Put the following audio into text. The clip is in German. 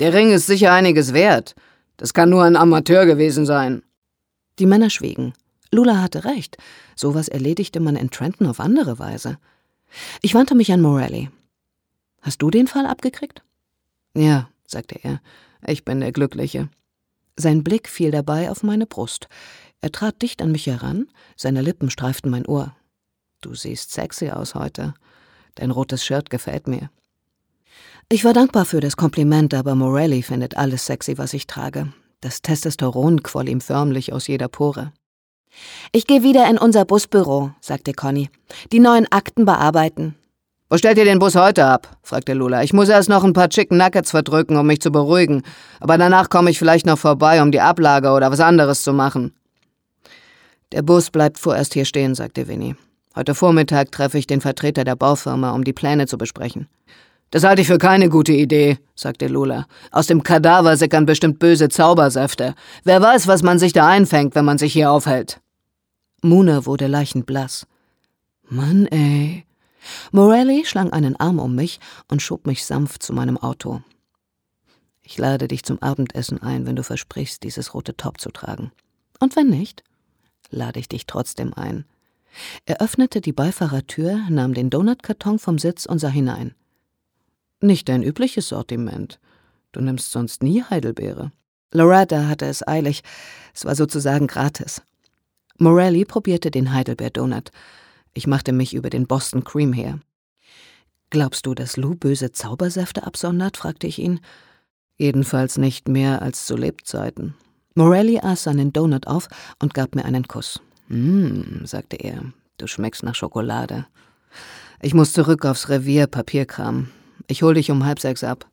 Der Ring ist sicher einiges wert. Das kann nur ein Amateur gewesen sein. Die Männer schwiegen. Lula hatte recht. Sowas erledigte man in Trenton auf andere Weise. Ich wandte mich an Morelli. »Hast du den Fall abgekriegt?« »Ja«, sagte er, »ich bin der Glückliche.« Sein Blick fiel dabei auf meine Brust. Er trat dicht an mich heran, seine Lippen streiften mein Ohr. »Du siehst sexy aus heute. Dein rotes Shirt gefällt mir.« Ich war dankbar für das Kompliment, aber Morelli findet alles sexy, was ich trage. Das Testosteron quoll ihm förmlich aus jeder Pore. »Ich gehe wieder in unser Busbüro«, sagte Conny. »Die neuen Akten bearbeiten.« »Wo stellt ihr den Bus heute ab?« fragte Lula. »Ich muss erst noch ein paar Chicken Nuggets verdrücken, um mich zu beruhigen. Aber danach komme ich vielleicht noch vorbei, um die Ablage oder was anderes zu machen.« »Der Bus bleibt vorerst hier stehen«, sagte Winnie. »Heute Vormittag treffe ich den Vertreter der Baufirma, um die Pläne zu besprechen.« »Das halte ich für keine gute Idee«, sagte Lula. »Aus dem Kadaver sickern bestimmt böse Zaubersäfte. Wer weiß, was man sich da einfängt, wenn man sich hier aufhält.« Muna wurde leichenblass. »Mann, ey.« Morelli schlang einen Arm um mich und schob mich sanft zu meinem Auto. »Ich lade dich zum Abendessen ein, wenn du versprichst, dieses rote Top zu tragen. Und wenn nicht, lade ich dich trotzdem ein.« Er öffnete die Beifahrertür, nahm den Donutkarton vom Sitz und sah hinein. »Nicht dein übliches Sortiment. Du nimmst sonst nie Heidelbeere.« Loretta hatte es eilig. Es war sozusagen gratis. Morelli probierte den Heidelbeer-Donut. Ich machte mich über den Boston Cream her. »Glaubst du, dass Lou böse Zaubersäfte absondert?« fragte ich ihn. »Jedenfalls nicht mehr als zu Lebzeiten.« Morelli aß seinen Donut auf und gab mir einen Kuss. Sagte er, »du schmeckst nach Schokolade. Ich muss zurück aufs Revier Papierkram. Ich hol dich um 5:30 ab.«